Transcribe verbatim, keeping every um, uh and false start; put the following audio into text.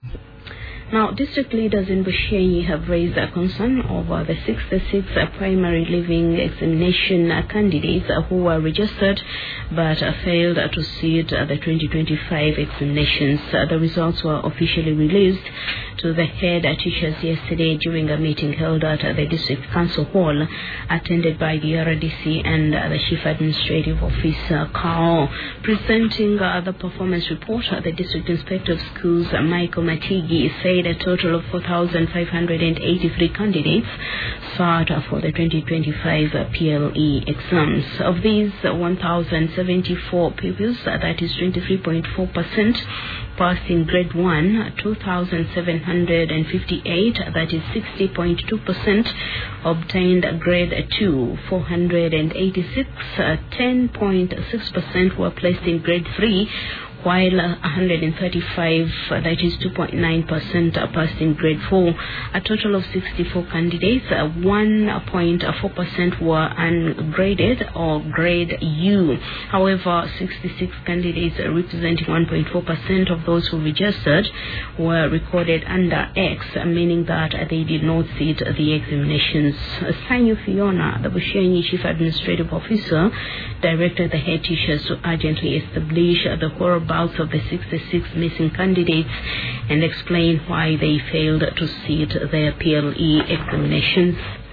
Now, district leaders in Bushenyi have raised a concern over the sixty-six uh, primary living examination uh, candidates uh, who were registered but uh, failed uh, to sit uh, the twenty twenty-five examinations. Uh, the results were officially released to the head uh, teachers yesterday during a meeting held at uh, the district council hall, attended by the R D C and uh, the chief administrative officer, C A O. Presenting uh, the performance report, uh, the district inspector of schools, uh, Michael Matigi, said a total of four thousand five hundred eighty-three candidates sat uh, for the twenty twenty-five uh, P L E exams. Of these, uh, one thousand seventy-four pupils, uh, that is twenty-three point four percent, passed in grade one, two thousand seven hundred fifty-eight, that is sixty point two percent, obtained grade two, four hundred eighty-six, uh, ten point six percent were placed in grade three, while uh, one hundred thirty-five, uh, that is two point nine percent, uh, passed in grade four. A total of sixty-four candidates, uh, one point four percent were ungraded or grade U. However, sixty-six candidates, uh, representing one point four percent of those who registered, were recorded under X, uh, meaning that uh, they did not sit the examinations. Uh, Sanyu Fiona, the Bushenyi Chief Administrative Officer, directed the head teachers to urgently establish uh, the whereabouts of the sixty-six missing candidates and explain why they failed to sit their P L E examinations.